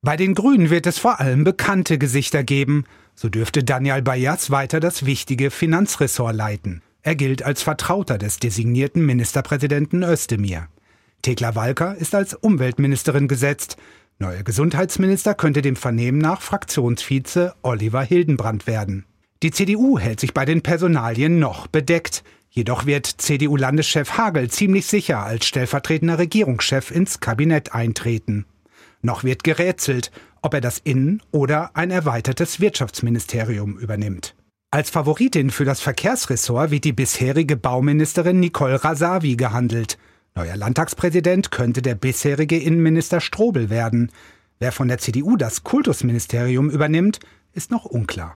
Bei den Grünen wird es vor allem bekannte Gesichter geben. So dürfte Daniel Bayaz weiter das wichtige Finanzressort leiten. Er gilt als Vertrauter des designierten Ministerpräsidenten Özdemir. Thekla Walker ist als Umweltministerin gesetzt. Neuer Gesundheitsminister könnte dem Vernehmen nach Fraktionsvize Oliver Hildenbrand werden. Die CDU hält sich bei den Personalien noch bedeckt. Jedoch wird CDU-Landeschef Hagel ziemlich sicher als stellvertretender Regierungschef ins Kabinett eintreten. Noch wird gerätselt, ob er das Innen- oder ein erweitertes Wirtschaftsministerium übernimmt. Als Favoritin für das Verkehrsressort wird die bisherige Bauministerin Nicole Rasavi gehandelt. Neuer Landtagspräsident könnte der bisherige Innenminister Strobel werden. Wer von der CDU das Kultusministerium übernimmt, ist noch unklar.